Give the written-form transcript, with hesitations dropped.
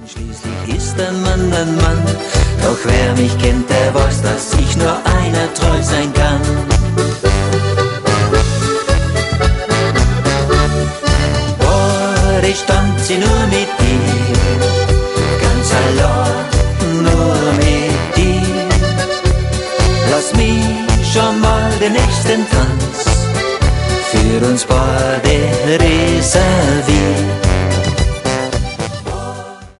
Schließlich ist ein Mann ein Mann, doch wer mich kennt, der weiß, dass ich nur einer treu sein kann. Heute stand sie nur mit dir, ganz allein, nur mit dir. Lass mich schon mal den nächsten Tanz für uns beide reservieren.